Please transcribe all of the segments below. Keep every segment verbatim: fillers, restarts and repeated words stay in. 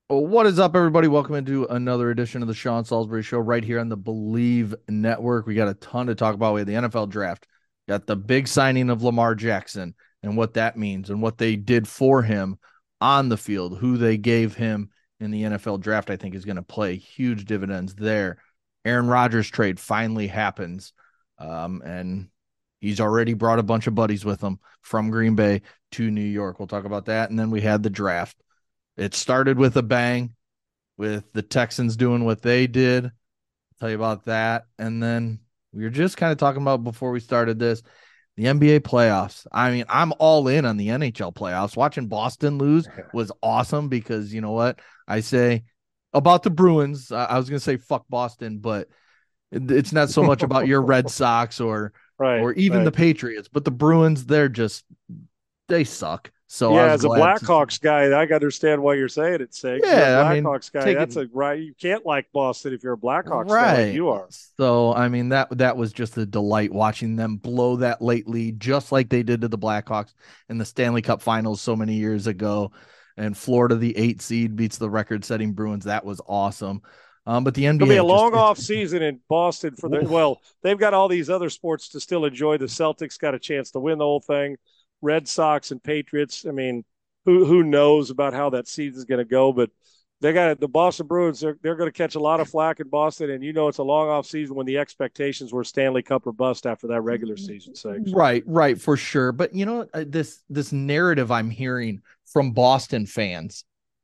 Well, what is up, everybody? Welcome into another edition of the Sean Salisbury Show right here on the Believe Network. We got a ton to talk about. We had the N F L draft, got the big signing of Lamar Jackson and what that means and what they did for him on the field, who they gave him in the N F L draft, I think is going to play huge dividends there. Aaron Rodgers trade finally happens, um, and he's already brought a bunch of buddies with him from Green Bay to New York. We'll talk about that. And then we had the draft. It started with a bang with the Texans doing what they did. I'll tell you about that. And then we were just kind of talking about before we started this, the N B A playoffs. I mean, I'm all in on the N H L playoffs. Watching Boston lose was awesome because you know what? I say about the Bruins, I was going to say fuck Boston, but it's not so much about your Red Sox or Right, or even the right. Patriots, but the Bruins, they're just they suck. So I Yeah, was as a glad to see. Blackhawks guy, I understand why you're saying it, Sigs. You're a Yeah, I mean, Blackhawks guy. That's taking a right. You can't like Boston if you're a Blackhawks fan like right. you are. So I mean that that was just a delight watching them blow that late lead just like they did to the Blackhawks in the Stanley Cup Finals so many years ago. And Florida, the eight seed, beats the record-setting Bruins. That was awesome. Um, but the It'll be N B A a just long it's off season in Boston for the. oof. Well, they've got all these other sports to still enjoy. The Celtics got a chance to win the whole thing. Red Sox and Patriots. I mean, who who knows about how that season's going to go? But they got the Boston Bruins. They're they're going to catch a lot of flack in Boston, and you know it's a long off season when the expectations were Stanley Cup or bust after that regular season. Sakes. Right, right, for sure. But you know, uh, this this narrative I'm hearing from Boston fans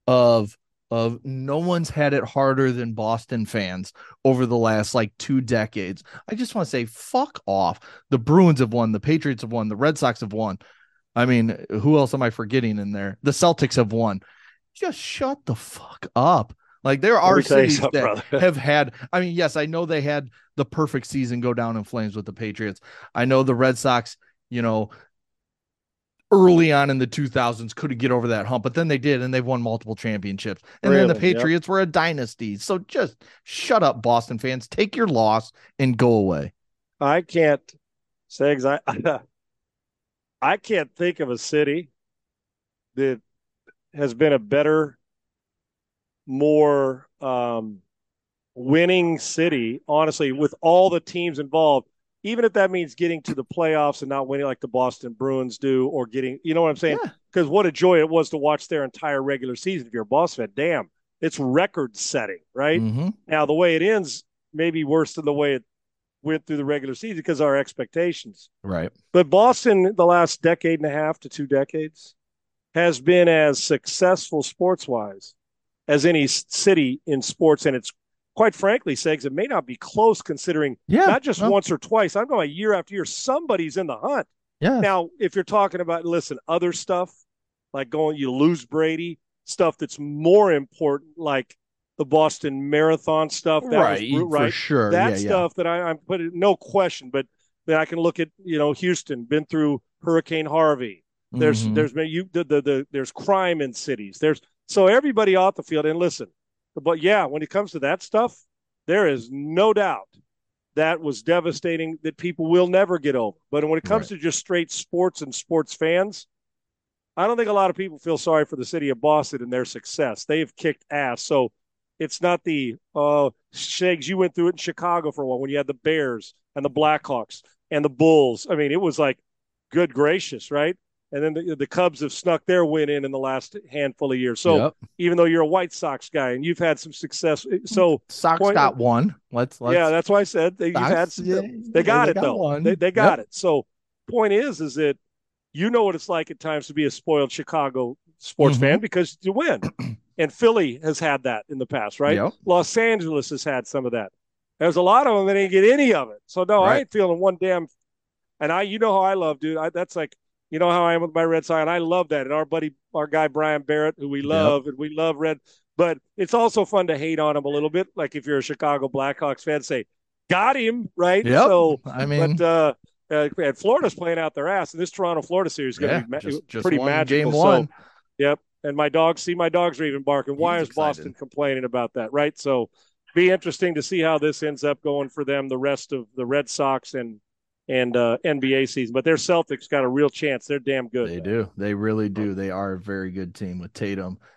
of of no one's had it harder than Boston fans over the last like two decades. I just want to say, fuck off. The Bruins have won, the Patriots have won, the Red Sox have won. I mean, who else am I forgetting in there? The Celtics have won. Just shut the fuck up. Like there Let are me tell you cities something, that brother. have had, I mean, yes, I know they had the perfect season go down in flames with the Patriots. I know the Red Sox, you know, early on in the two thousands couldn't get over that hump, but then they did and they've won multiple championships. And Three then of the them. Yep. Patriots were a dynasty. So just shut up, Boston fans. Take your loss and go away. I can't, Sags. I I can't think of a city that has been a better, more um, winning city. Honestly, with all the teams involved, even if that means getting to the playoffs and not winning like the Boston Bruins do, or getting, you know what I'm saying? Yeah. Because what a joy it was to watch their entire regular season. If you're a Boss fan, damn, it's record setting, right? Mm-hmm. Now the way it ends may be worse than the way it went through the regular season because of our expectations. Right. But Boston, the last decade and a half to two decades, has been as successful sports wise as any city in sports. And it's quite frankly, Segs, it may not be close considering Yeah. not just No. once or twice. I'm going year after year, somebody's in the hunt. Yes. Now, if you're talking about, listen, other stuff like going, you lose Brady, stuff that's more important, like the Boston Marathon stuff, that was Right. For right. sure. Yeah. That Yeah. stuff that I, I'm putting no question, but then I can look at, you know, Houston, been through Hurricane Harvey. There's, Mm-hmm. there's been you, the, the, the, there's crime in cities. There's, so everybody off the field and listen, but yeah, when it comes to that stuff, there is no doubt that was devastating that people will never get over. But when it comes Right. to just straight sports and sports fans, I don't think a lot of people feel sorry for the city of Boston and their success. They've kicked ass. So it's not the uh Shags, you went through it in Chicago for a while when you had the Bears and the Blackhawks and the Bulls. I mean, it was like good gracious, right? And then the, the Cubs have snuck their win in in the last handful of years. So Yep. even though you're a White Sox guy and you've had some success, so Sox point, got one. Let's yeah, let's that's why I said that you've had Sox. some. Yeah, They yeah, got they it got though. They one. they Yep. got it. So point is, is that you know what it's like at times to be a spoiled Chicago sports Mm-hmm. fan because you win. And Philly has had that in the past, right? Yep. Los Angeles has had some of that. There's a lot of them that didn't get any of it. So no, I Right. ain't feeling one damn. And I, you know how I love, dude. I, that's like, you know how I am with my Red Sox, and I love that. And our buddy, our guy Brian Barrett, who we Yep. love, and we love Red. But it's also fun to hate on him a little bit. Like if you're a Chicago Blackhawks fan, say, got him, right? Yep. So, I but mean, uh, uh, and Florida's playing out their ass, and this Toronto Florida series is going to yeah, be ma- just just pretty won game magical. So, one. yep. And my dogs, see, my dogs are even barking. Why He's is excited. Boston complaining about that, right? So, be interesting to see how this ends up going for them the rest of the Red Sox and and uh, N B A season. But their Celtics got a real chance. They're damn good, They man. do. They really do. They are a very good team with Tatum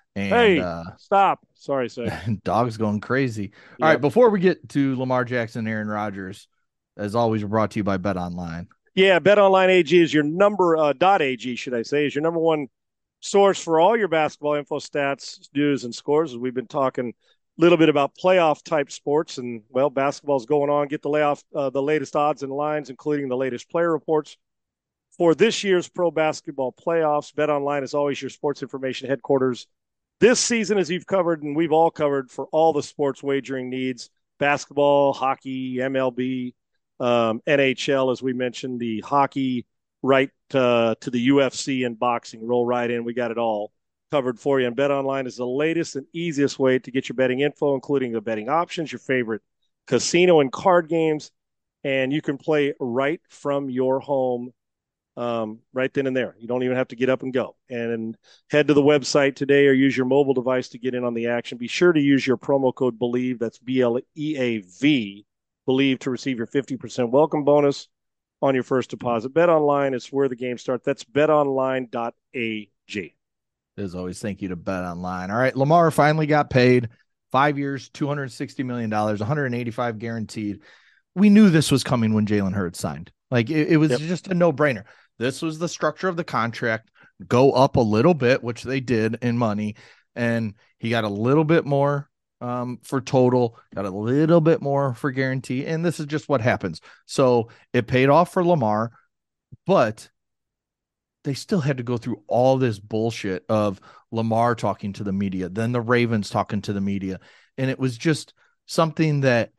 And Hey, uh, stop. Sorry, Segs. dog's going crazy. All right, Yep. before we get to Lamar Jackson, Aaron Rodgers, as always, we're brought to you by Bet Online. Yeah, BetOnline A G is your number, uh, dot A G, should I say, is your number one source for all your basketball info, stats, news, and scores. We've been talking a little bit about playoff type sports, and well, basketball's going on. Get the layoff, uh, the latest odds and lines, including the latest player reports for this year's pro basketball playoffs. BetOnline is always your sports information headquarters this season, as you've covered, and we've all covered for all the sports wagering needs: basketball, hockey, M L B, um, N H L, as we mentioned, the hockey, right uh, to the U F C and boxing. Roll right in. We got it all covered for you. And BetOnline is the latest and easiest way to get your betting info, including the betting options, your favorite casino and card games, and you can play right from your home, um, right then and there. You don't even have to get up and go. And head to the website today or use your mobile device to get in on the action. Be sure to use your promo code BELIEVE, that's B L E A V, BELIEVE, to receive your fifty percent welcome bonus on your first deposit. Bet Online is where the game starts. That's bet online dot A G. As always, thank you to Bet Online. All right, Lamar finally got paid. Five years, two hundred sixty million dollars, one hundred eighty-five guaranteed. We knew this was coming when Jalen Hurts signed. Like, it, it was yep. just a no-brainer. This was the structure of the contract. Go up a little bit, which they did in money, and he got a little bit more um, for total, got a little bit more for guarantee, and this is just what happens. So it paid off for Lamar, but they still had to go through all this bullshit of Lamar talking to the media, then the Ravens talking to the media, and it was just something that,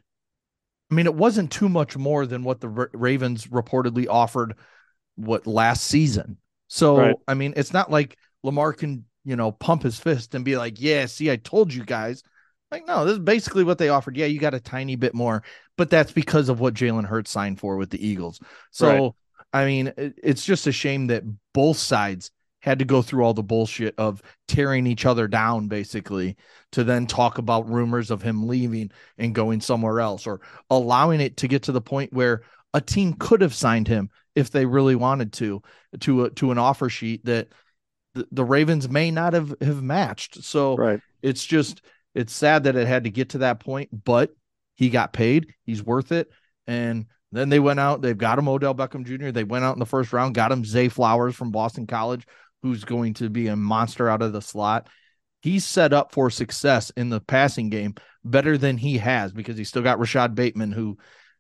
I mean, it wasn't too much more than what the Ravens reportedly offered what last season. So, right. I mean, it's not like Lamar can, you know, pump his fist and be like, yeah, see, I told you guys. Like, no, this is basically what they offered. Yeah, you got a tiny bit more, but that's because of what Jalen Hurts signed for with the Eagles. So, right. I mean, it's just a shame that both sides had to go through all the bullshit of tearing each other down, basically, to then talk about rumors of him leaving and going somewhere else, or allowing it to get to the point where a team could have signed him if they really wanted to, to a, to an offer sheet that the, the Ravens may not have, have matched. So right. it's just, it's sad that it had to get to that point, but he got paid. He's worth it. And then they went out, they've got him Odell Beckham Junior They went out in the first round, got him Zay Flowers from Boston College, who's going to be a monster out of the slot. He's set up for success in the passing game better than he has, because he's still got Rashad Bateman, who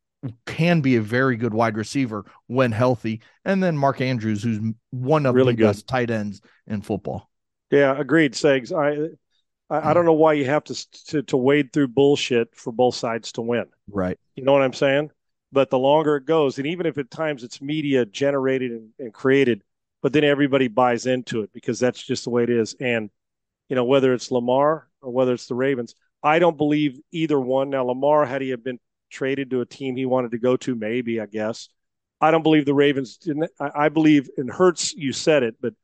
can be a very good wide receiver when healthy. And then Mark Andrews, who's one of really the good. best tight ends in football. Yeah, agreed, Segs. I, I, I don't know why you have to, to to wade through bullshit for both sides to win. Right. You know what I'm saying? But the longer it goes, and even if at times it's media generated and, and created, but then everybody buys into it because that's just the way it is. And, you know, whether it's Lamar or whether it's the Ravens, I don't believe either one. Now, Lamar, had he have been traded to a team he wanted to go to, maybe, I guess. I don't believe the Ravens didn't. I, I believe, and Hurts, you said it, but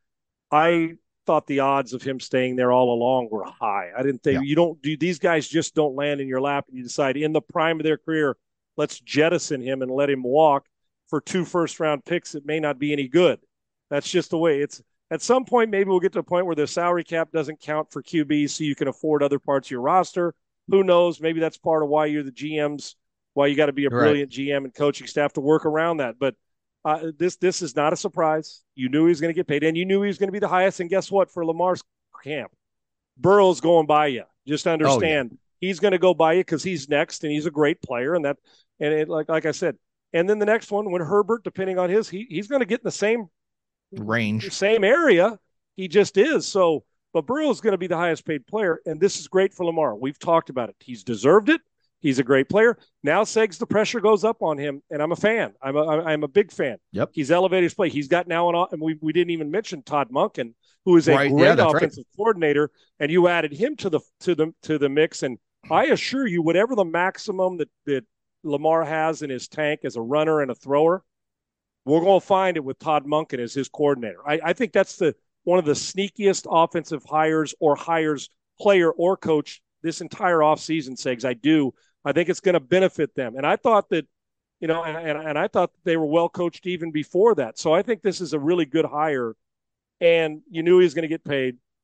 I thought the odds of him staying there all along were high. I didn't think, yeah. you don't do, these guys just don't land in your lap and you decide in the prime of their career, let's jettison him and let him walk for two first round picks that may not be any good. That's just the way it's. At some point, maybe we'll get to a point where the salary cap doesn't count for Q Bs, so you can afford other parts of your roster. Who knows? Maybe that's part of why you're the G Ms, why you got to be a brilliant right. G M and coaching staff to work around that. But uh, this this is not a surprise. You knew he was going to get paid, and you knew he was going to be the highest. And guess what? For Lamar's camp, Burrow's going by you. Just understand, oh, yeah. he's going to go by you because he's next, and he's a great player. And that, and it, like like I said, and then the next one, when Herbert, depending on his, he he's going to get in the same range, same area. He just is. So, but Burrow's going to be the highest paid player, and this is great for Lamar. We've talked about it. He's deserved it. He's a great player. Now, Segs, the pressure goes up on him, and I'm a fan. I'm a I'm a big fan. Yep. He's elevated his play. He's got now an, and we we didn't even mention Todd Monken, who is a right. great yeah, offensive right. coordinator, and you added him to the to the to the mix. And I assure you, whatever the maximum that that Lamar has in his tank as a runner and a thrower, we're going to find it with Todd Monken as his coordinator. I, I think that's the one of the sneakiest offensive hires or hires, player or coach, this entire offseason, Segs. I do. I think it's going to benefit them. And I thought that, you know, and, and, and I thought they were well coached even before that. So I think this is a really good hire. And you knew he was going to get paid.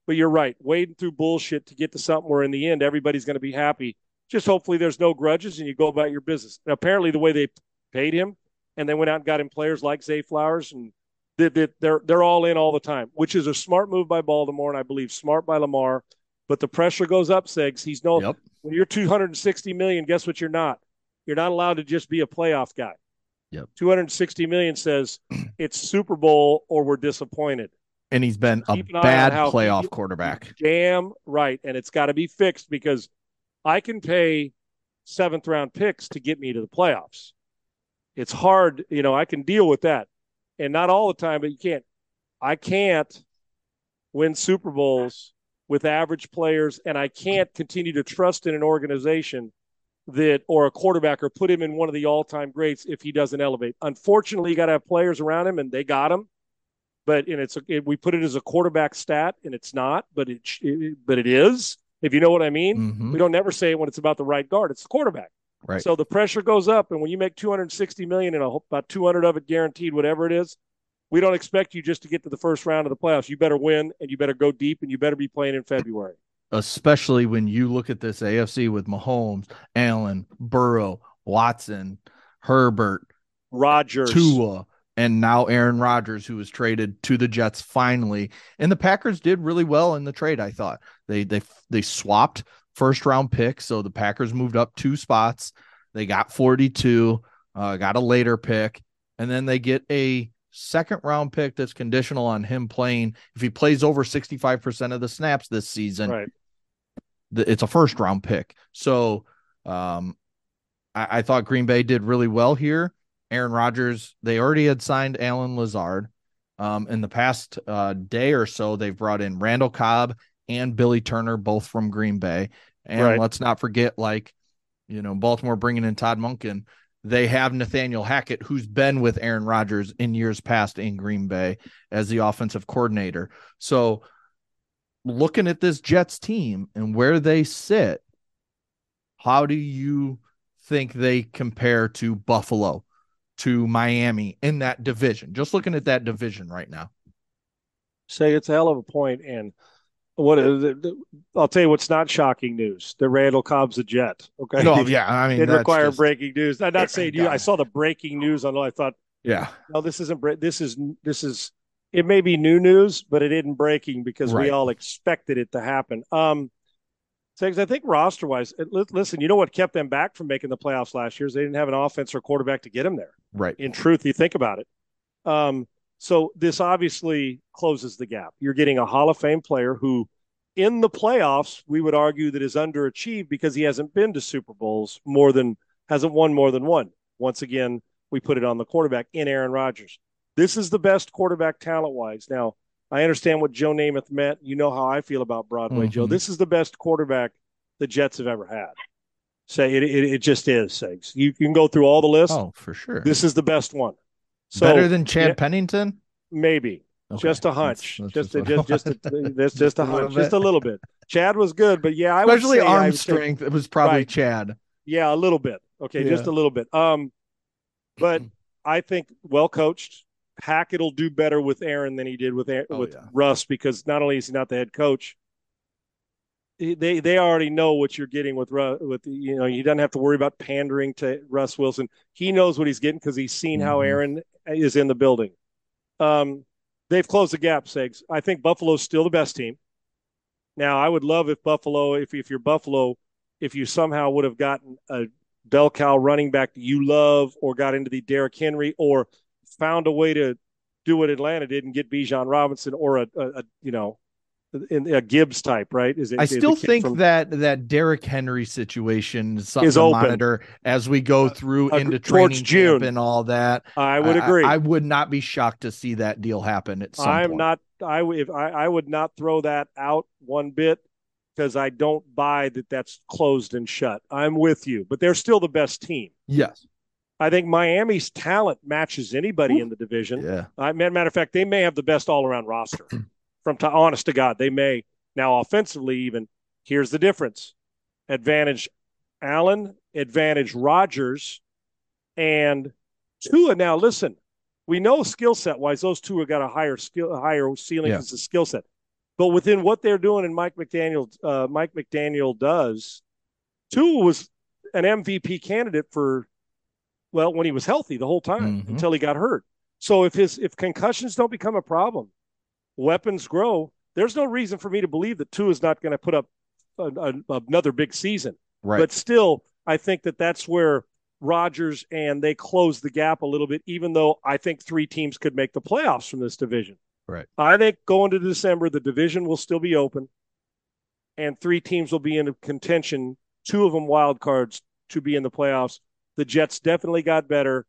But you're right. Wading through bullshit to get to something where in the end everybody's going to be happy. Just hopefully there's no grudges and you go about your business. And apparently the way they paid him and they went out and got him players like Zay Flowers and they, they, they're they're all in all the time, which is a smart move by Baltimore and I believe smart by Lamar. But the pressure goes up, Segs. He's no Yep. when you're two hundred sixty million, guess what you're not? You're not allowed to just be a playoff guy. Yep. two hundred sixty million says it's Super Bowl or we're disappointed. And he's been a Keep an eye on bad how playoff he- quarterback. Damn right. And it's got to be fixed because I can pay seventh round picks to get me to the playoffs. It's hard, you know, I can deal with that. And not all the time, but you can't. I can't win Super Bowls with average players, and I can't continue to trust in an organization that or a quarterback or put him in one of the all-time greats if he doesn't elevate. Unfortunately, you got to have players around him, and they got him. But and it's it, we put it as a quarterback stat, and it's not, but it, it but it is. If you know what I mean, mm-hmm. We don't never say it when it's about the right guard. It's the quarterback. Right. So the pressure goes up, and when you make two hundred sixty million dollars and about two hundred of it guaranteed, whatever it is, we don't expect you just to get to the first round of the playoffs. You better win, and you better go deep, and you better be playing in February. Especially when you look at this A F C with Mahomes, Allen, Burrow, Watson, Herbert, Rodgers, Tua, and now Aaron Rodgers, who was traded to the Jets finally. And the Packers did really well in the trade, I thought. They they they swapped first round picks, so the Packers moved up two spots. They got forty-two, uh, got a later pick, and then they get a second round pick that's conditional on him playing. If he plays over sixty-five percent of the snaps this season, right. the, it's a first round pick. So um, I, I thought Green Bay did really well here. Aaron Rodgers, they already had signed Alan Lazard. Um, in the past uh, day or so, they've brought in Randall Cobb and Billy Turner, both from Green Bay. And right. let's not forget, like, you know, Baltimore bringing in Todd Monken. They have Nathaniel Hackett, who's been with Aaron Rodgers in years past in Green Bay as the offensive coordinator. So looking at this Jets team and where they sit, how do you think they compare to Buffalo, to Miami in that division? Just looking at that division right now. Say it's a hell of a point. And what is it? I'll tell you what's not shocking news. The Randall Cobb's a Jet. Okay. No, yeah. I mean, it require just, breaking news. I'm not saying you, I saw the breaking news on, I thought, yeah, no, this isn't, this is, this is, it may be new news, but it isn't breaking because right. we all expected it to happen. Um, Segs, I think roster wise, listen, you know what kept them back from making the playoffs last year is they didn't have an offense or quarterback to get them there. Right. In truth, you think about it. Um, so this obviously closes the gap. You're getting a Hall of Fame player who in the playoffs, we would argue that is underachieved because he hasn't been to Super Bowls more than, hasn't won more than one. Once again, we put it on the quarterback in Aaron Rodgers. This is the best quarterback talent-wise. Now, I understand what Joe Namath meant. You know how I feel about Broadway, mm-hmm. Joe. This is the best quarterback the Jets have ever had. Say it, it, it just is, Segs. You can go through all the lists. Oh, for sure. This is the best one. So, better than Chad yeah, Pennington? Maybe. Okay. Just a hunch. That's, that's just, just, just, just, a, just, just a hunch. Just a little bit. Chad was good, but yeah, I especially would say arm I would strength. say, it was probably right. Chad. Yeah, a little bit. Okay, yeah. Just a little bit. Um, but I think well coached. Hackett will do better with Aaron than he did with Aaron, oh, with yeah. Russ because not only is he not the head coach, they they already know what you're getting with Russ. With you know, he doesn't have to worry about pandering to Russ Wilson. He knows what he's getting because he's seen mm-hmm. how Aaron is in the building. Um, they've closed the gap, Segs. I think Buffalo's still the best team. Now, I would love if Buffalo, if if you're Buffalo, if you somehow would have gotten a bell cow running back that you love, or got into the Derrick Henry, or found a way to do what Atlanta did and get Bijan Robinson or a, a, a you know, in a Gibbs type, right? Is it? I is still think from, that that Derrick Henry situation is something is to open. monitor as we go through uh, into training June camp and all that. I would agree. I, I would not be shocked to see that deal happen at some I'm point. not. I if I, I would not throw that out one bit because I don't buy that that's closed and shut. I'm with you, but they're still the best team. Yes. I think Miami's talent matches anybody Ooh, in the division. Yeah. Uh, matter of fact, they may have the best all-around roster. From to, honest to God, they may. Now, offensively, even here's the difference: advantage Allen, advantage Rodgers, and Tua. Now, listen, we know skill set wise, those two have got a higher skill, a higher ceiling yeah. as a skill set. But within what they're doing and Mike McDaniel, uh, Mike McDaniel does, Tua was an M V P candidate for, well, when he was healthy the whole time Mm-hmm. until he got hurt. So if his if concussions don't become a problem, weapons grow. There's no reason for me to believe that Tua is not going to put up a, a, another big season. Right. But still, I think that that's where Rodgers and they close the gap a little bit, even though I think three teams could make the playoffs from this division. Right. I think going to December, the division will still be open and three teams will be in contention, two of them wild cards to be in the playoffs. The Jets definitely got better.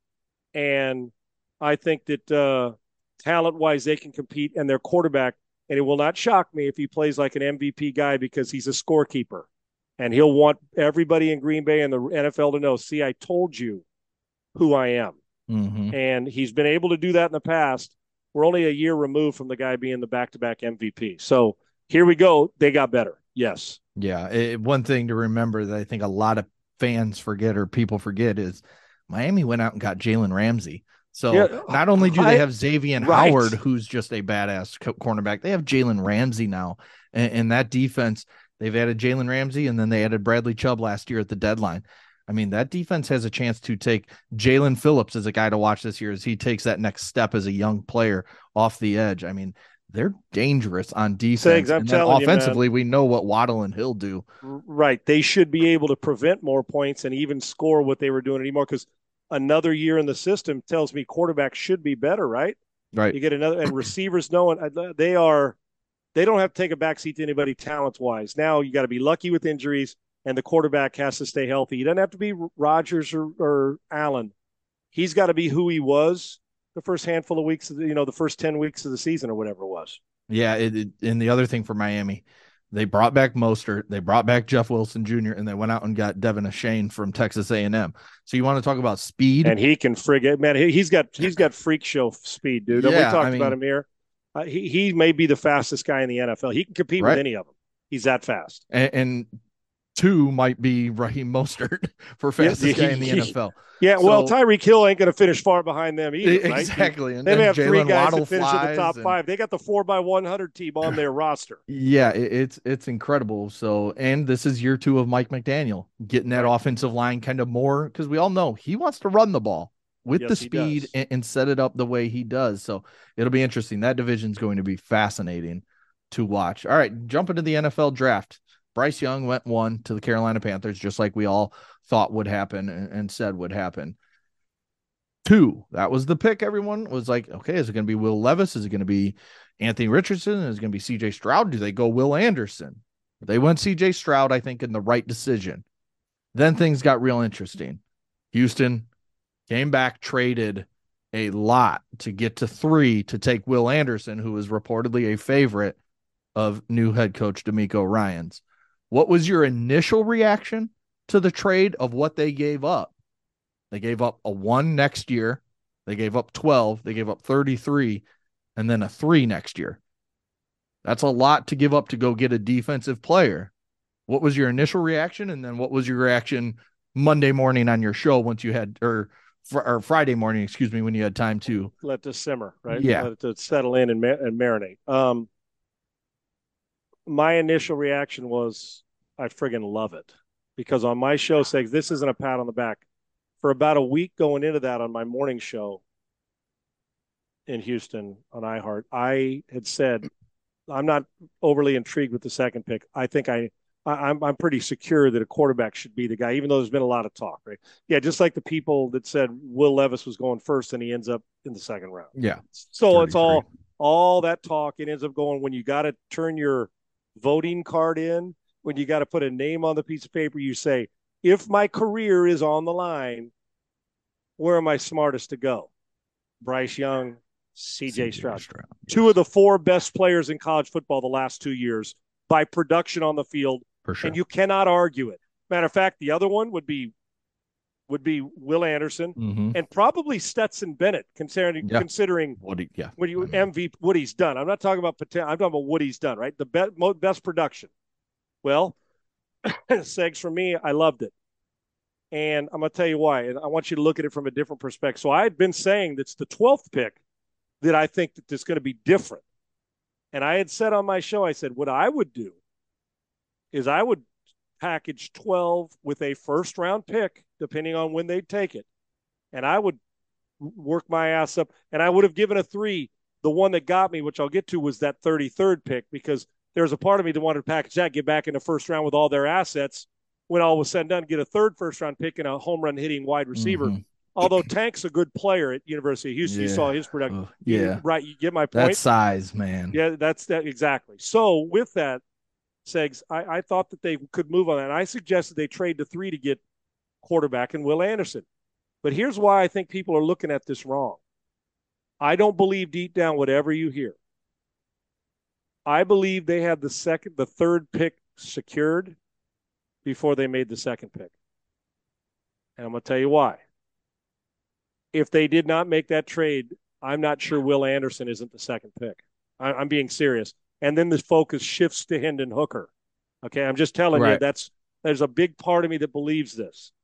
And I think that uh, talent wise, they can compete and their quarterback, and it will not shock me if he plays like an M V P guy because he's a scorekeeper. And he'll want everybody in Green Bay and the N F L to know, see, I told you who I am. Mm-hmm. And he's been able to do that in the past. We're only a year removed from the guy being the back-to-back M V P. So here we go. They got better. Yes. Yeah. It, one thing to remember that I think a lot of fans forget or people forget is Miami went out and got Jalen Ramsey. So yeah, not only do they I, have Xavier right. Howard, who's just a badass cornerback, they have Jalen Ramsey now. And, and that defense, they've added Jalen Ramsey, and then they added Bradley Chubb last year at the deadline. I mean, that defense has a chance to take Jalen Phillips as a guy to watch this year as he takes that next step as a young player off the edge. I mean, they're dangerous on defense. Segs, I'm and then telling offensively, you, man, we know what Waddle and Hill do. Right. They should be able to prevent more points and even score what they were doing anymore because another year in the system tells me quarterbacks should be better, right? Right. You get another, and receivers knowing they are, they don't have to take a backseat to anybody talent wise. Now you got to be lucky with injuries, and the quarterback has to stay healthy. He doesn't have to be Rodgers or, or Allen. He's got to be who he was the first handful of weeks, of the, you know, the first ten weeks of the season or whatever it was. Yeah. It, it, and the other thing for Miami, they brought back Mostert, they brought back Jeff Wilson Junior, and they went out and got Devin Achane from Texas A and M. So you want to talk about speed? And he can frig it, man. He, he's got he's got freak show speed, dude. Yeah, we talked I mean, about him here. Uh, he he may be the fastest guy in the N F L. He can compete right? with any of them. He's that fast. And, and two might be Raheem Mostert for fastest yeah, guy in the N F L. Yeah, so, well, Tyreek Hill ain't going to finish far behind them either, right? Exactly. And they may have Jaylen three guys Waddle that finish in the top and, five. They got the four by one hundred team on their roster. Yeah, it, it's it's incredible. So, and this is year two of Mike McDaniel getting that right. offensive line kind of more because we all know he wants to run the ball with yes, the speed and, and set it up the way he does. So it'll be interesting. That division is going to be fascinating to watch. All right, jump into the N F L draft. Bryce Young went one to the Carolina Panthers, just like we all thought would happen and, and said would happen. Two, that was the pick. Everyone was like, okay, is it going to be Will Levis? Is it going to be Anthony Richardson? Is it going to be C J Stroud? Do they go Will Anderson? They went C J Stroud, I think, in the right decision. Then things got real interesting. Houston came back, traded a lot to get to three to take Will Anderson, who is reportedly a favorite of new head coach DeMeco Ryans. What was your initial reaction to the trade of what they gave up? They gave up a one next year. They gave up twelve. They gave up thirty-three and then a three next year. That's a lot to give up to go get a defensive player. What was your initial reaction? And then what was your reaction Monday morning on your show once you had, or, or Friday morning, excuse me, when you had time to let this simmer, right? Yeah. Let it to settle in and, and marinate. Um, my initial reaction was, I friggin' love it. Because on my show, says this isn't a pat on the back. For about a week going into that on my morning show in Houston on iHeart, I had said, I'm not overly intrigued with the second pick. I think I, I I'm I'm pretty secure that a quarterback should be the guy, even though there's been a lot of talk, right? Yeah, just like the people that said Will Levis was going first and he ends up in the second round. Yeah. So it's all all that talk. It ends up going when you got to turn your voting card in, when you got to put a name on the piece of paper, you say, if my career is on the line, where am I smartest to go? Bryce Young, C J Stroud. Stroud. Yes. Two of the four best players in college football the last two years by production on the field. For sure. And you cannot argue it. Matter of fact, the other one would be would be Will Anderson mm-hmm. and probably Stetson Bennett, considering yeah. considering what he yeah what you M V P what he's done. I'm not talking about potential. I'm talking about what he's done. Right, the best best production. Well, Segs, for me, I loved it. And I'm going to tell you why. And I want you to look at it from a different perspective. So I had been saying that's the twelfth pick that I think that is going to be different. And I had said on my show, I said, what I would do is I would package twelve with a first round pick, depending on when they'd take it. And I would work my ass up. And I would have given a three. The one that got me, which I'll get to, was that thirty-third pick, because there's a part of me that wanted to package that, get back in the first round with all their assets. When all was said and done, get a third first round pick and a home run hitting wide receiver. Mm-hmm. Although Tank's a good player at University of Houston, yeah. You saw his production. Uh, yeah, you, right. You get my point. That size, man. Yeah, that's that exactly. So with that, Segs, I, I thought that they could move on that. And I suggested they trade to three to get quarterback and Will Anderson. But here's why I think people are looking at this wrong. I don't believe deep down whatever you hear. I believe they had the second, the third pick secured before they made the second pick. And I'm going to tell you why. If they did not make that trade, I'm not sure Will Anderson isn't the second pick. I, I'm being serious. And then the focus shifts to Hendon Hooker. Okay, I'm just telling right. you, that's there's a big part of me that believes this.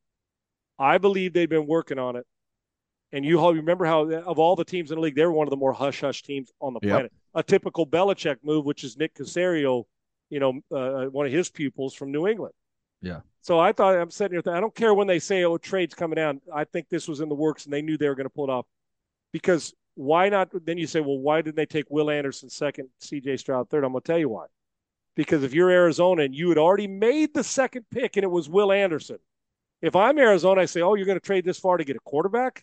I believe they've been working on it. And you remember how, of all the teams in the league, they were one of the more hush-hush teams on the planet. Yep. A typical Belichick move, which is Nick Caserio, you know, uh, one of his pupils from New England. Yeah. So I thought, I'm sitting here, I don't care when they say, oh, trade's coming down. I think this was in the works, and they knew they were going to pull it off. Because why not? Then you say, well, why didn't they take Will Anderson second, C J Stroud third? I'm going to tell you why. Because if you're Arizona and you had already made the second pick and it was Will Anderson, if I'm Arizona, I say, oh, you're going to trade this far to get a quarterback?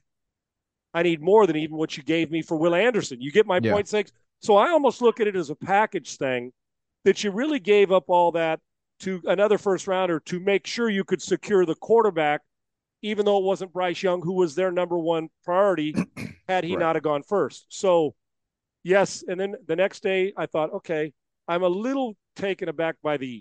I need more than even what you gave me for Will Anderson. You get my yeah. point, Six? So I almost look at it as a package thing that you really gave up all that to another first rounder to make sure you could secure the quarterback, even though it wasn't Bryce Young, who was their number one priority had he right. not have gone first. So, yes, and then the next day I thought, okay, I'm a little taken aback by the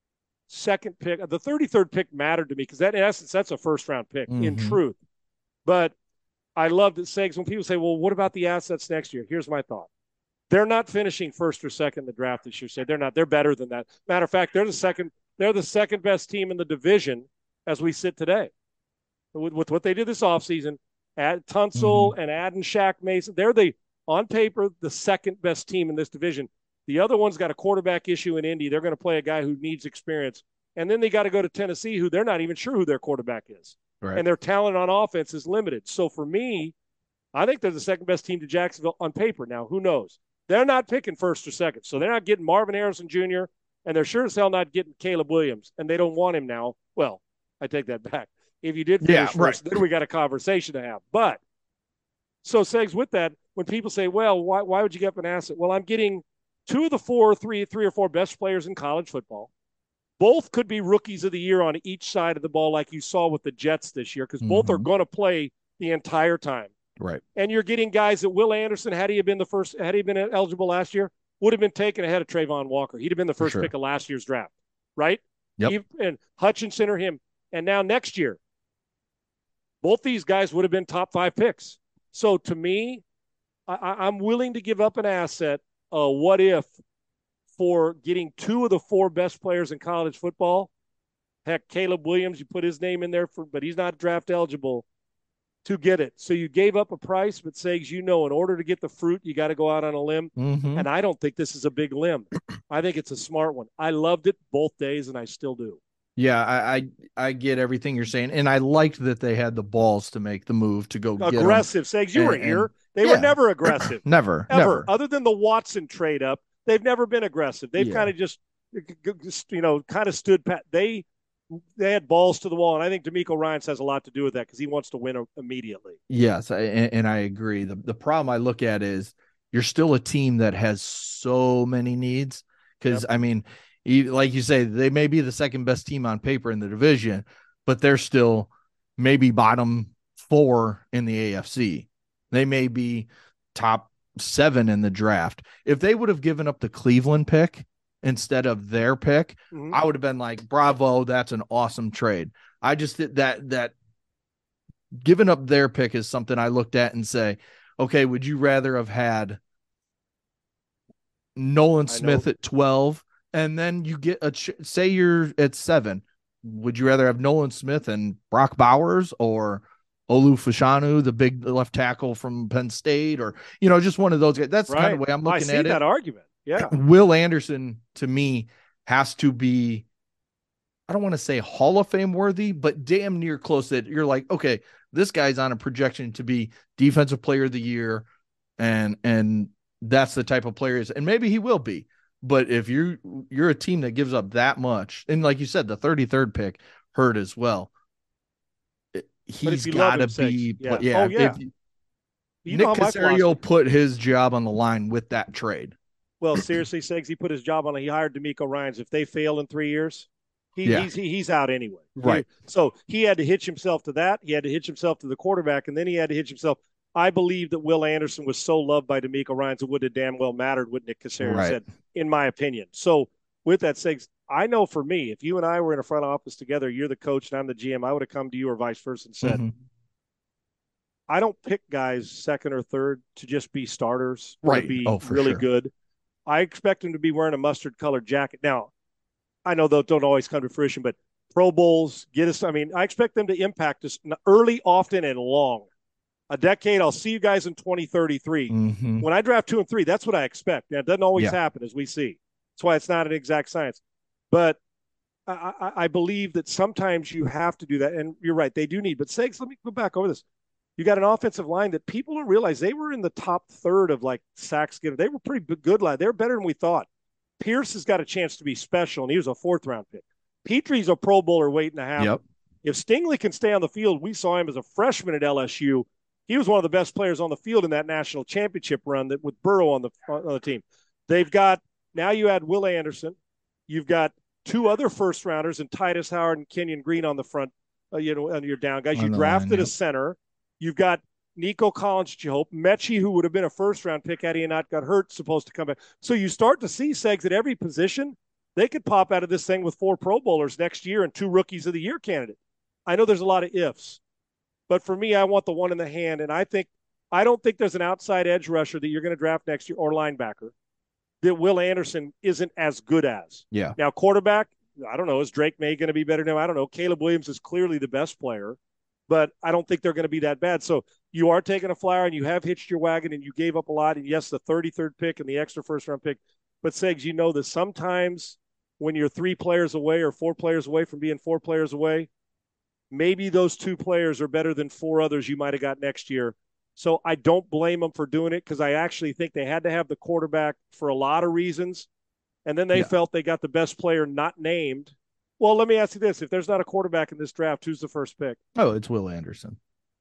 second pick. The thirty-third pick mattered to me because that, in essence, that's a first-round pick mm-hmm. in truth. But I loved it, Segs, when people say, well, what about the assets next year? Here's my thought. They're not finishing first or second in the draft this year. Say they're not. They're better than that. Matter of fact, they're the second. They're the second best team in the division as we sit today. With, with what they did this offseason, add Tunsil mm-hmm. and adding Shaq Mason, they're the on paper the second best team in this division. The other one's got a quarterback issue in Indy. They're going to play a guy who needs experience, and then they got to go to Tennessee, who they're not even sure who their quarterback is, right. and their talent on offense is limited. So for me, I think they're the second best team to Jacksonville on paper. Now, who knows? They're not picking first or second. So they're not getting Marvin Harrison Junior, and they're sure as hell not getting Caleb Williams, and they don't want him now. Well, I take that back. If you did finish yeah, first, right. then we got a conversation to have. But, so, Segs, with that, when people say, well, why, why would you get up an asset? Well, I'm getting two of the four, three, three or four best players in college football. Both could be rookies of the year on each side of the ball, like you saw with the Jets this year, because mm-hmm. both are going to play the entire time. Right. And you're getting guys that Will Anderson, had he been the first, had he been eligible last year, would have been taken ahead of Trayvon Walker. He'd have been the first sure. pick of last year's draft, right? Yep. He, and Hutchinson or him. And now next year, both these guys would have been top five picks. So to me, I, I'm willing to give up an asset, uh, what if, for getting two of the four best players in college football. Heck, Caleb Williams, you put his name in there, for, but he's not draft eligible. To get it. So you gave up a price, but Segs, you know, in order to get the fruit, you got to go out on a limb. Mm-hmm. And I don't think this is a big limb. I think it's a smart one. I loved it both days, and I still do. Yeah, I, I I get everything you're saying, and I liked that they had the balls to make the move to go aggressive. Get aggressive, Segs. You and, were here. They yeah. were never aggressive. never, ever. Never. Other than the Watson trade up, they've never been aggressive. They've yeah. kind of just, you know, kind of stood pat. They. They had balls to the wall, and I think DeMeco Ryans has a lot to do with that because he wants to win immediately. Yes, and, and I agree. The, the problem I look at is you're still a team that has so many needs because, yep. I mean, like you say, they may be the second best team on paper in the division, but they're still maybe bottom four in the A F C. They may be top seven in the draft. If they would have given up the Cleveland pick instead of their pick, mm-hmm. I would have been like, bravo, that's an awesome trade. I just did that, that giving up their pick is something I looked at and say, okay, would you rather have had Nolan Smith at twelve and then you get a, ch- say you're at seven, would you rather have Nolan Smith and Brock Bowers or Olu Fashanu, the big left tackle from Penn State, or, you know, just one of those guys? That's right. kind of the way I'm looking I see at that it. argument. Yeah. Will Anderson, to me, has to be, I don't want to say Hall of Fame worthy, but damn near close that you're like, okay, this guy's on a projection to be defensive player of the year. And, and that's the type of players, and maybe he will be. But if you you're a team that gives up that much, and like you said, the thirty-third pick hurt as well. But if He's you love got to him, Segs, be, yeah. yeah. Oh, yeah. If You know Nick how my Casario philosophy. put his job on the line with that trade. Well, seriously, Segs, he put his job on. He hired D'Amico Ryans. If they fail in three years, he, Yeah, he's he, he's out anyway. He, right. so he had to hitch himself to that. He had to hitch himself to the quarterback, and then he had to hitch himself. I believe that Will Anderson was so loved by D'Amico Ryans it would have damn well mattered what Nick Casario Right. said, in my opinion. So with that, Segs, I know for me, if you and I were in a front office together, you're the coach and I'm the G M, I would have come to you or vice versa and said, mm-hmm. I don't pick guys second or third to just be starters or Right. to be Oh, for really sure. good. I expect them to be wearing a mustard colored jacket. Now, I know those don't always come to fruition, but Pro Bowls get us. I mean, I expect them to impact us early, often, and long. A decade, I'll see you guys in twenty thirty-three. Mm-hmm. When I draft two and three, that's what I expect. Now, it doesn't always Yeah. happen, as we see. That's why it's not an exact science. But I, I, I believe that sometimes you have to do that. And you're right, they do need. But Segs, let me go back over this. You got an offensive line that people don't realize they were in the top third of like sacks given. They were pretty good line. They were better than we thought. Pierce has got a chance to be special, and he was a fourth round pick. Petrie's a Pro Bowler waiting to happen. Yep. If Stingley can stay on the field, we saw him as a freshman at L S U. He was one of the best players on the field in that national championship run that with Burrow on the on the team. They've got now you add Will Anderson. You've got two other first rounders and Titus Howard and Kenyon Green on the front, uh, you know, on your down guys. You drafted line, yep. a center. You've got Nico Collins, you hope. Mechie, who would have been a first-round pick had he not got hurt, supposed to come back. So you start to see, Segs, at every position, they could pop out of this thing with four Pro Bowlers next year and two Rookies of the Year candidates. I know there's a lot of ifs, but for me, I want the one in the hand, and I think I don't think there's an outside edge rusher that you're going to draft next year or linebacker that Will Anderson isn't as good as. Yeah. Now, quarterback, I don't know. Is Drake May going to be better now? I don't know. Caleb Williams is clearly the best player, but I don't think they're going to be that bad. So you are taking a flyer and you have hitched your wagon and you gave up a lot. And yes, the thirty-third pick and the extra first round pick. But Segs, you know that sometimes when you're three players away or four players away from being four players away, maybe those two players are better than four others you might have got next year. So I don't blame them for doing it because I actually think they had to have the quarterback for a lot of reasons. And then they yeah. felt they got the best player not named. Well, let me ask you this. If there's not a quarterback in this draft, who's the first pick? Oh, it's Will Anderson.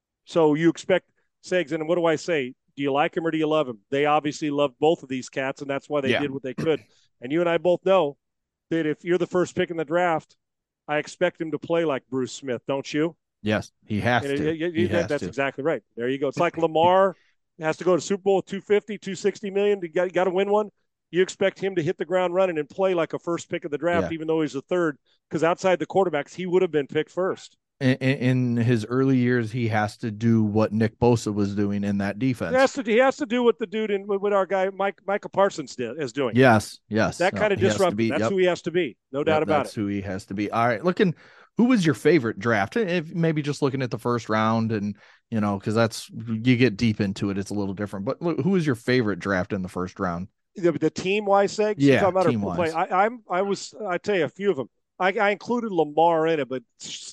So you expect Segs, and what do I say? Do you like him or do you love him? They obviously love both of these cats, and that's why they yeah. did what they could. And you and I both know that if you're the first pick in the draft, I expect him to play like Bruce Smith, don't you? Yes, he has and to. It, it, he that, has that's to. exactly right. There you go. It's like Lamar has to go to Super Bowl two fifty, two sixty million. You got, got to win one. You expect him to hit the ground running and play like a first pick of the draft, yeah. even though he's a third, because outside the quarterbacks, he would have been picked first. In, in his early years, he has to do what Nick Bosa was doing in that defense. He has to, he has to do what the dude in what our guy Mike Micah Parsons did, is doing. Yes, yes. That kind no, of disruption. Be, that's yep. who he has to be. No yep, doubt about that's it. That's who he has to be. All right, looking. Who was your favorite draft? If maybe just looking at the first round, and you know, because that's you get deep into it, it's a little different. But look, who was your favorite draft in the first round? The, the team wise sake, yeah, team wise. I, I'm I was I tell you a few of them. I, I included Lamar in it, but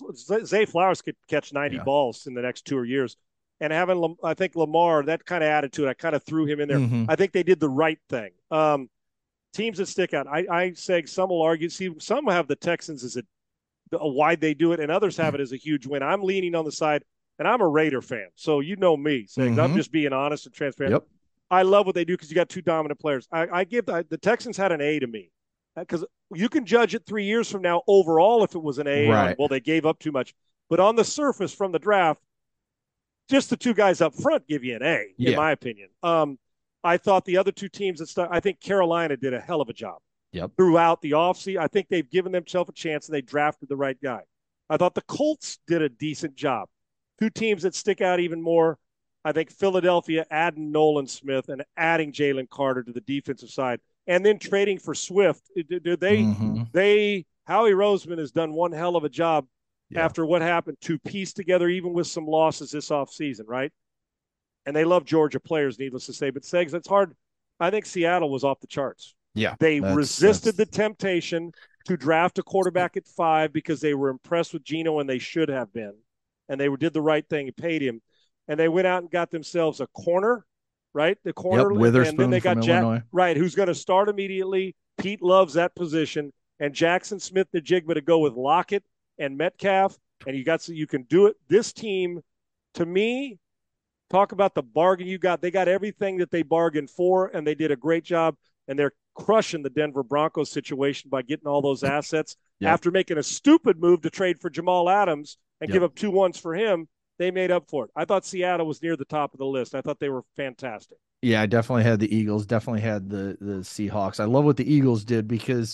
Zay Flowers could catch ninety yeah. balls in the next two years. And having, I think Lamar, that kind of attitude, I kind of threw him in there. Mm-hmm. I think they did the right thing. Um, teams that stick out, I, I say some will argue. See, some have the Texans as a, a wide they do it, and others have it as a huge win. I'm leaning on the side, and I'm a Raider fan, so you know me. So mm-hmm. I'm just being honest and transparent. Yep. I love what they do because you got two dominant players. I, I give I, the Texans had an A to me because you can judge it three years from now overall if it was an A. Right. On, well, they gave up too much, but on the surface from the draft, just the two guys up front give you an A, yeah. in my opinion. Um, I thought the other two teams that start, I think Carolina did a hell of a job. Yep. Throughout the offseason, I think they've given themselves a chance and they drafted the right guy. I thought the Colts did a decent job. Two teams that stick out even more. I think Philadelphia adding Nolan Smith and adding Jalen Carter to the defensive side, and then trading for Swift. They, mm-hmm. they, Howie Roseman has done one hell of a job yeah. after what happened to piece together, even with some losses this offseason, right? And they love Georgia players, needless to say. But Segs, that's hard. I think Seattle was off the charts. Yeah, They that's resisted that's the temptation to draft a quarterback at five because they were impressed with Geno and they should have been. And they did the right thing and paid him. And they went out and got themselves a corner, right? The yep. corner. And then Witherspoon they from got Jack, Illinois. right, who's going to start immediately. Pete loves that position. And Jackson Smith Najigba to go with Lockett and Metcalf. And you got so you can do it. This team, to me, talk about the bargain you got. They got everything that they bargained for, and they did a great job. And they're crushing the Denver Broncos situation by getting all those assets. Yep. After making a stupid move to trade for Jamal Adams and Yep. give up two ones for him, they made up for it. I thought Seattle was near the top of the list. I thought they were fantastic. Yeah, I definitely had the Eagles, definitely had the the Seahawks. I love what the Eagles did because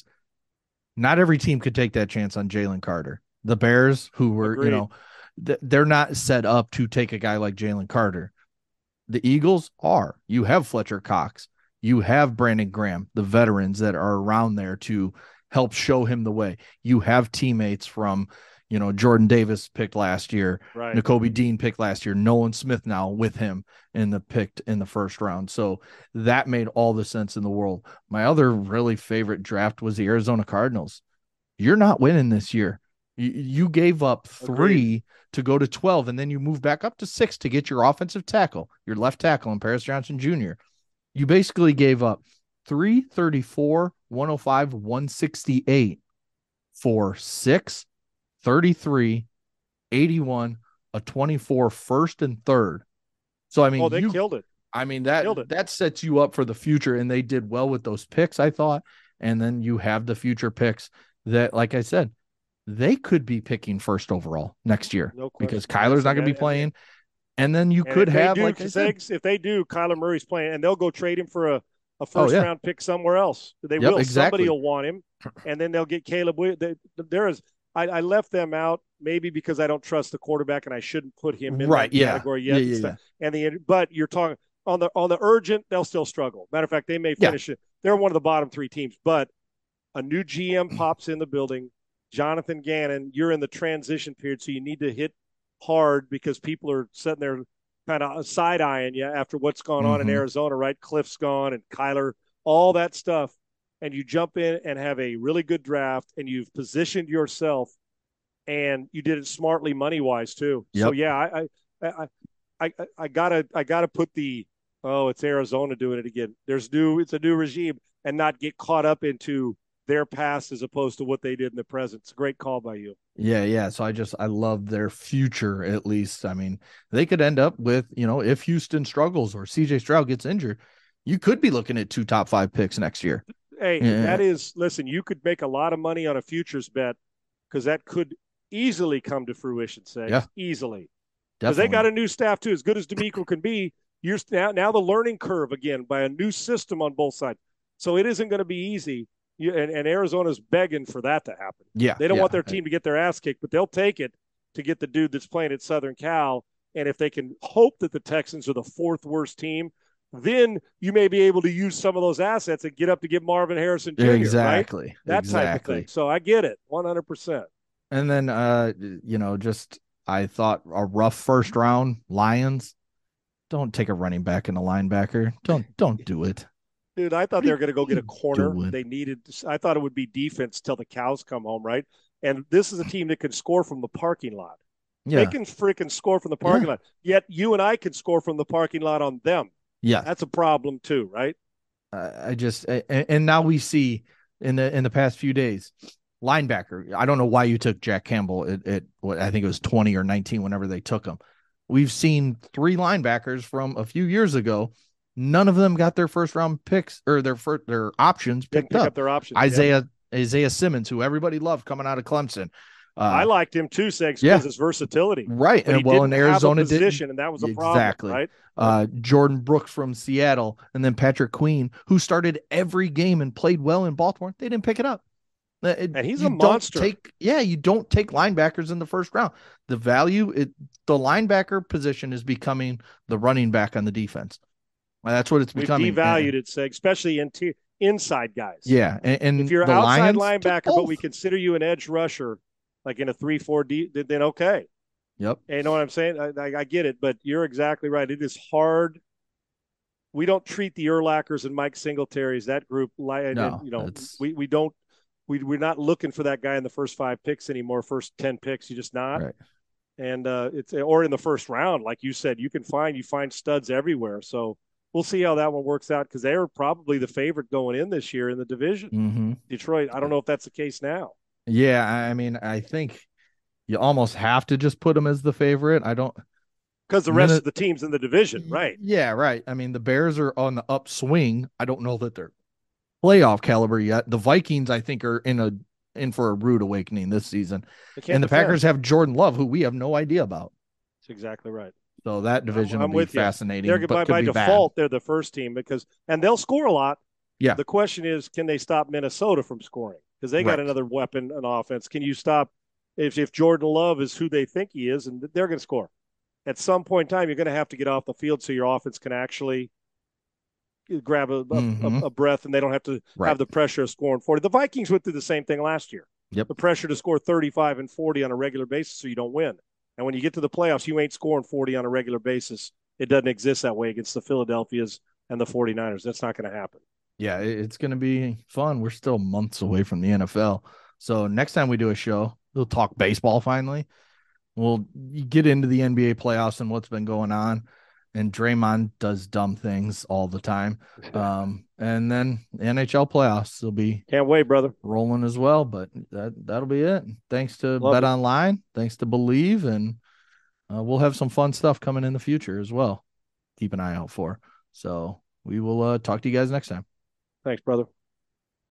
not every team could take that chance on Jalen Carter. The Bears, who were, Agreed. you know, th- they're not set up to take a guy like Jalen Carter. The Eagles are. You have Fletcher Cox. You have Brandon Graham, the veterans that are around there to help show him the way. You have teammates from, you know, Jordan Davis picked last year, Right. Nakobe Dean picked last year, Nolan Smith now with him in the picked in the first round. So that made all the sense in the world. My other really favorite draft was the Arizona Cardinals. You're not winning this year. You, you gave up three Agreed. to go to twelve, and then you move back up to six to get your offensive tackle, your left tackle, and Paris Johnson Junior You basically gave up three thirty-four, one oh five, one sixty-eight for six, thirty-three, eighty-one, a twenty-four first and third. So I mean, oh, they you, killed it. I mean that Killed it. that sets you up for the future, and they did well with those picks, I thought. And then you have the future picks that, like I said, they could be picking first overall next year No because question. Kyler's not going to And- be playing. And then you and could if they have, do, like I said, if they do, Kyler Murray's playing, and they'll go trade him for a, a oh first yeah, round pick somewhere else. They yep, will. exactly. Somebody will want him, and then they'll get Caleb. Wi- they- There is. I, I left them out maybe because I don't trust the quarterback, and I shouldn't put him in Right, that yeah. category yet. Yeah, and yeah, stuff. And the but you're talking on the on the urgent, they'll still struggle. Matter of fact, they may Yeah. finish it. They're one of the bottom three teams, but a new G M pops in the building. Jonathan Gannon, you're in the transition period, so you need to hit hard because people are sitting there kind of side eyeing you after what's gone on in Mhm. Arizona, right? Cliff's gone and Kyler, all that stuff. And you jump in and have a really good draft, and you've positioned yourself, and you did it smartly money wise too. So Yep. yeah, I I I I, I gotta I gotta put the oh, it's Arizona doing it again. There's new it's a new regime, and not get caught up into their past as opposed to what they did in the present. It's a great call by you. Yeah, yeah. So I just I love their future at least. I mean, they could end up with, you know, if Houston struggles or C J Stroud gets injured, you could be looking at two top five picks next year. Hey, Yeah. that is listen, you could make a lot of money on a futures bet because that could easily come to fruition, say. Yeah. Easily. Because Definitely. they got a new staff too. As good as D'Amico can be, you're now now the learning curve again by a new system on both sides. So it isn't going to be easy. You, and, and Arizona's begging for that to happen. Yeah. They don't yeah. want their team to get their ass kicked, but they'll take it to get the dude that's playing at Southern Cal. And if they can hope that the Texans are the fourth worst team, then you may be able to use some of those assets and get up to get Marvin Harrison Junior Exactly. Right? That exactly. type of thing. So I get it, one hundred percent. And then, uh, you know, just I thought a rough first round Lions. Don't take a running back and a linebacker. Don't don't do it. Dude, I thought they were going to go get a corner. doing? They needed. I thought it would be defense till the cows come home, right? And this is a team that can score from the parking lot. Yeah. They can freaking score from the parking Yeah. lot. Yet you and I can score from the parking lot on them. Yeah. That's a problem too, right? Uh, I just and, and now we see in the in the past few days, linebacker. I don't know why you took Jack Campbell at, at what I think it was twenty or nineteen whenever they took him. We've seen three linebackers from a few years ago. None of them got their first round picks or their first, their options Didn't picked pick up. up their options. Isaiah Isaiah Simmons, who everybody loved coming out of Clemson. Uh, I liked him too, Segs, because yeah. his versatility. right. But he And well, in didn't have a Arizona, position, didn't and that was a exactly. problem, right? Uh, Jordan Brooks from Seattle, and then Patrick Queen, who started every game and played well in Baltimore. They didn't pick it up. It, And he's you a don't monster. Take, yeah, you don't take linebackers in the first round. The value, it, the linebacker position is becoming the running back on the defense. That's what it's We've becoming. devalued and, it, Seg, especially in t- inside guys. Yeah, and, and if you're an the outside Lions linebacker, but we consider you an edge rusher, like in a three four D, then okay. Yep. You know what I'm saying? I, I, I get it, but you're exactly right. It is hard we don't treat the Urlachers and Mike Singletaries, that group, and, and No, you know, it's we, we don't, we, we're not looking for that guy in the first five picks anymore, first ten picks. You just not. right. And uh, it's, or in the first round, like you said, you can find, you find studs everywhere. So we'll see how that one works out because they're probably the favorite going in this year in the division. Mm-hmm. Detroit, I don't know if that's the case now. Yeah, I mean, I think you almost have to just put them as the favorite. I don't because the rest of the teams in the division, right? Yeah, right. I mean, the Bears are on the upswing. I don't know that they're playoff caliber yet. The Vikings, I think, are in a in for a rude awakening this season, and the defend. Packers have Jordan Love, who we have no idea about. That's exactly right. So that division I'm, I'm will be fascinating. They're, but by by default, bad. they're the first team because, and they'll score a lot. Yeah. The question is, can they stop Minnesota from scoring? Because they got right. another weapon on offense. Can you stop if if Jordan Love is who they think he is, and they're going to score? At some point in time, you're going to have to get off the field so your offense can actually grab a, mm-hmm. a, a breath and they don't have to right. have the pressure of scoring forty. The Vikings went through the same thing last year. Yep. The pressure to score thirty-five and forty on a regular basis so you don't win. And when you get to the playoffs, you ain't scoring forty on a regular basis. It doesn't exist that way against the Philadelphias and the forty-niners. That's not going to happen. Yeah, it's going to be fun. We're still months away from the N F L. So next time we do a show, we'll talk baseball finally. We'll get into the N B A playoffs and what's been going on. And Draymond does dumb things all the time. Um, and then the N H L playoffs will be can't wait, brother. Rolling as well. But that that'll be it. Thanks to Love Bet it. Online. Thanks to Believe, and uh, we'll have some fun stuff coming in the future as well. Keep an eye out for. So we will uh, talk to you guys next time. Thanks, brother.